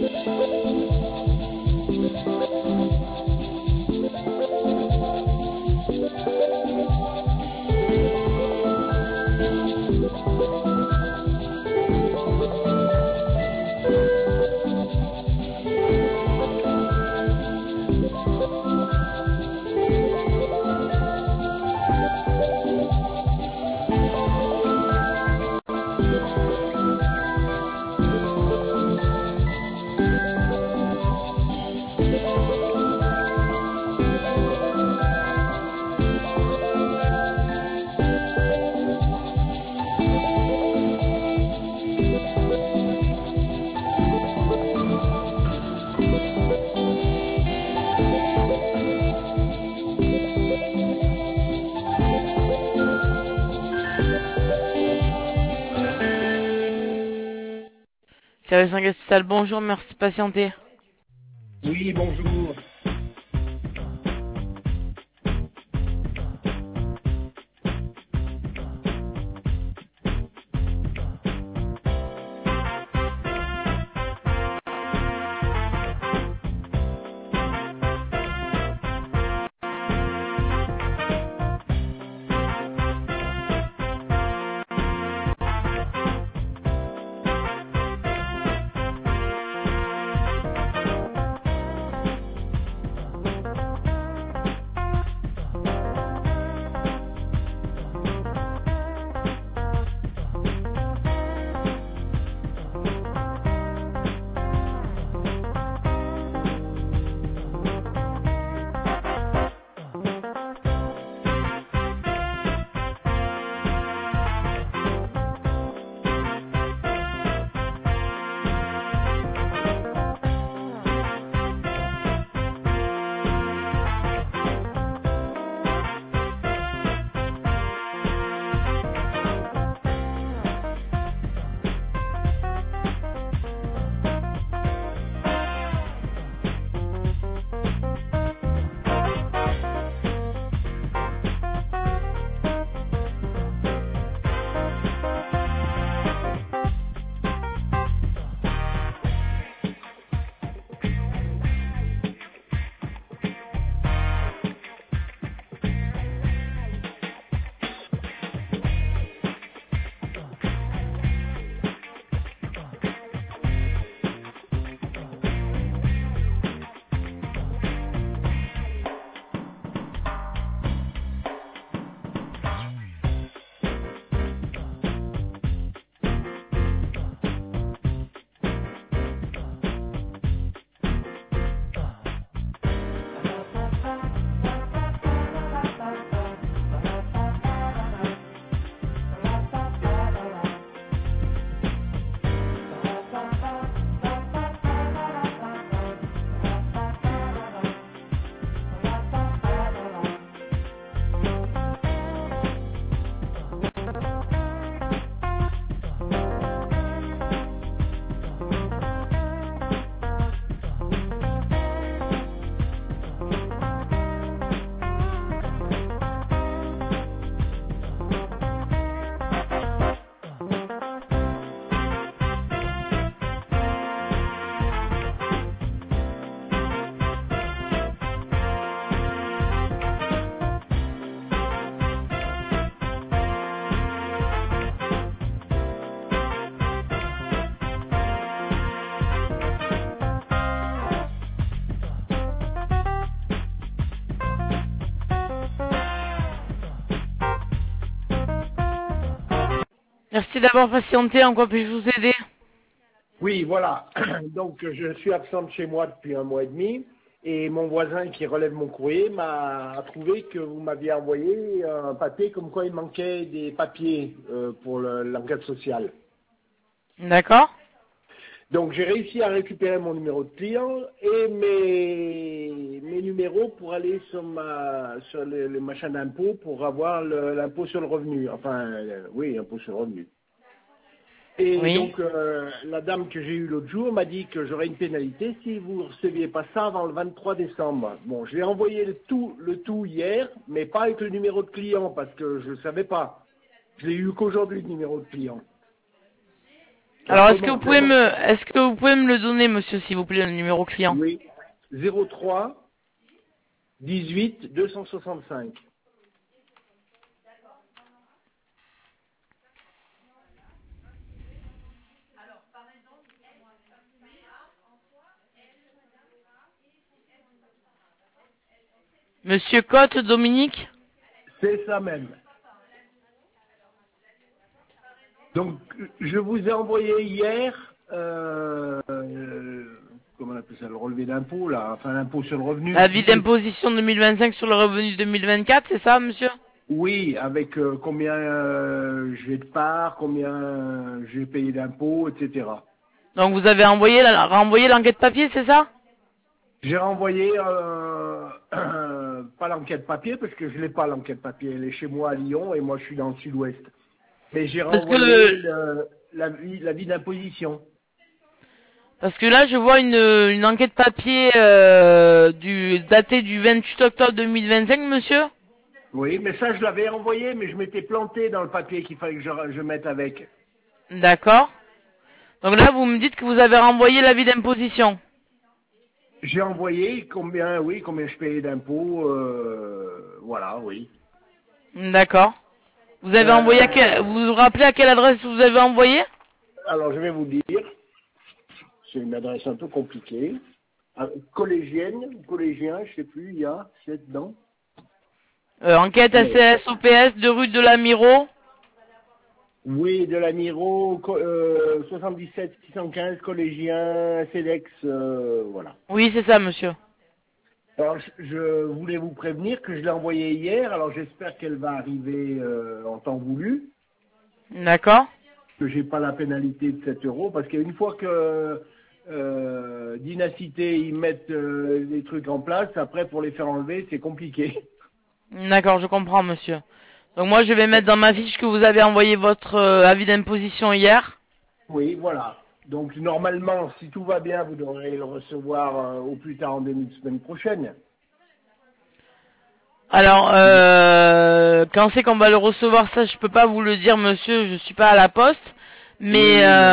Service en salle, bonjour, merci de patienter. Oui, bonjour. Merci d'avoir patienté, en quoi puis-je vous aider? Oui, voilà. Donc, je suis absent de chez moi depuis 1 mois et demi. Et mon voisin qui relève mon courrier m'a trouvé que vous m'aviez envoyé un papier comme quoi il manquait des papiers pour l'enquête sociale. D'accord. Donc, j'ai réussi à récupérer mon numéro de client et mes numéros pour aller sur le machin d'impôt pour avoir l'impôt sur le revenu. Enfin, oui, impôt sur le revenu. Et Oui. donc, la dame que j'ai eue l'autre jour m'a dit que j'aurais une pénalité si vous ne receviez pas ça avant le 23 décembre. Bon, je lui ai envoyé le tout hier, mais pas avec le numéro de client parce que je ne savais pas. Je l'ai eu qu'aujourd'hui, le numéro de client. Alors, Comment est-ce que vous pouvez me le donner, monsieur, s'il vous plaît, le numéro client? Oui. 03 18 265. Monsieur Cotte Dominique? C'est ça même. Donc, je vous ai envoyé hier, comment on appelle ça, le relevé d'impôt, là, enfin l'impôt sur le revenu. Avis d'imposition 2025 sur le revenu 2024, c'est ça, monsieur? Oui, avec combien j'ai de part, combien j'ai payé d'impôts, etc. Donc vous avez renvoyé l'enquête papier, c'est ça? J'ai renvoyé, pas l'enquête papier, parce que je l'ai pas l'enquête papier, elle est chez moi à Lyon, et moi je suis dans le sud-ouest. Mais j'ai Parce renvoyé que l'avis d'imposition. Parce que là, je vois une enquête papier datée du 28 octobre 2025, monsieur. Oui, mais ça je l'avais envoyé, mais je m'étais planté dans le papier qu'il fallait que je mette avec. D'accord. Donc là, vous me dites que vous avez renvoyé l'avis d'imposition. J'ai envoyé combien, oui, combien je payais d'impôts, voilà, oui. D'accord. Vous avez envoyé Euh, vous vous rappelez à quelle adresse vous avez envoyé? alors je vais vous dire, c'est une adresse un peu compliquée. Collégienne, collégien, je sais plus, il y a, c'est dedans. Enquête Alors, ACS OPS de rue de la Miro. oui, de la Miro, 77 615, collégien, CEDEX, voilà. Oui, c'est ça, monsieur. Alors, je voulais vous prévenir que je l'ai envoyée hier, alors j'espère qu'elle va arriver en temps voulu, D'accord. que j'ai pas la pénalité de 7 euros, parce qu'une fois que Dynacité, ils mettent des trucs en place, après pour les faire enlever, c'est compliqué. D'accord, je comprends, monsieur. Donc moi, je vais mettre dans ma fiche que vous avez envoyé votre avis d'imposition hier. Oui, voilà. Donc normalement, si tout va bien, vous devrez le recevoir au plus tard en début de semaine prochaine. Alors, quand c'est qu'on va le recevoir, ça, je peux pas vous le dire, monsieur, je suis pas à la poste. Oui, Mais, oui,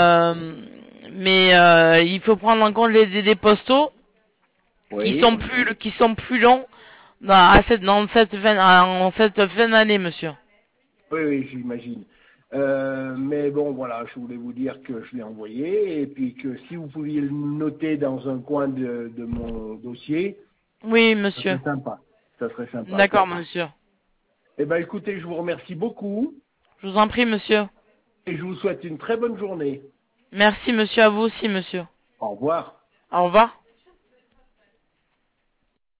il faut prendre en compte les délais postaux oui, qui sont plus longs en cette fin d'année, monsieur. oui, oui, j'imagine. Mais bon, voilà, je voulais vous dire que je l'ai envoyé et puis que si vous pouviez le noter dans un coin de mon dossier, Oui, ça monsieur. serait sympa. Ça serait sympa, D'accord, quoi. monsieur. Eh ben, écoutez, je vous remercie beaucoup Je vous en prie, monsieur. et je vous souhaite une très bonne journée. Merci, monsieur, à vous aussi, monsieur. Au revoir. Au revoir.